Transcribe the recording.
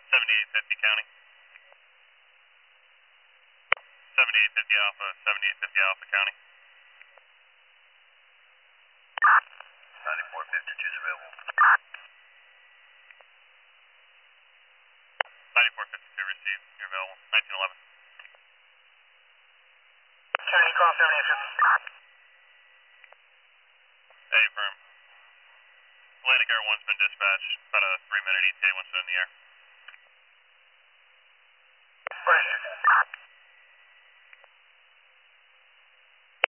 7850 County. 7850 Alpha, 7850 Alpha County. 9452 is available. 9452 received. You're available. 1911. County call 7850. Hey, firm. Atlantic Air 1's been dispatched. About a 3-minute ETA once they're in the air.